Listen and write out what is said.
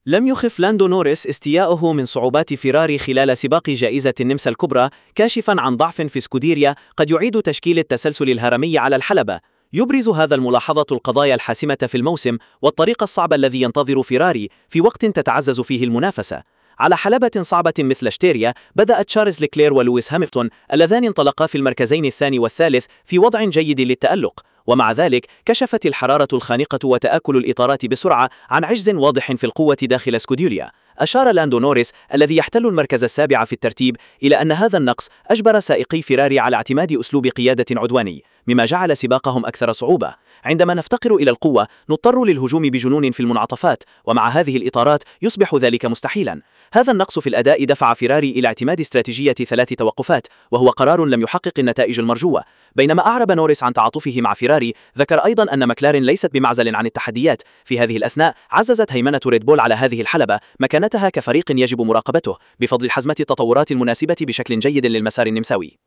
لم يخف لاندو نوريس استياءه من صعوبات فيراري خلال سباق جائزة النمسا الكبرى، كاشفا عن ضعف في سكوديريا قد يعيد تشكيل التسلسل الهرمي على الحلبة. يبرز هذا الملاحظة القضايا الحاسمة في الموسم والطريق الصعب الذي ينتظر فيراري في وقت تتعزز فيه المنافسة. على حلبة صعبة مثل شتيريا بدأ تشارلز ليكلير ولويس هامilton اللذان انطلقا في المركزين الثاني والثالث في وضع جيد للتألق، ومع ذلك كشفت الحرارة الخانقة وتآكل الإطارات بسرعة عن عجز واضح في القوة داخل سكوديريا. أشار لاندو نوريس الذي يحتل المركز السابع في الترتيب إلى أن هذا النقص أجبر سائقي فيراري على اعتماد أسلوب قيادة عدواني، مما جعل سباقهم أكثر صعوبة. عندما نفتقر إلى القوة نضطر للهجوم بجنون في المنعطفات، ومع هذه الإطارات يصبح ذلك مستحيلا. هذا النقص في الأداء دفع فيراري إلى اعتماد استراتيجية 3 توقفات، وهو قرار لم يحقق النتائج المرجوة. بينما أعرب نوريس عن تعاطفه مع فيراري، ذكر أيضا أن مكلارين ليست بمعزل عن التحديات. في هذه الأثناء عززت هيمنة ريد بول على هذه الحلبة مكانتها كفريق يجب مراقبته بفضل حزمة التطورات المناسبة بشكل جيد للمسار النمساوي.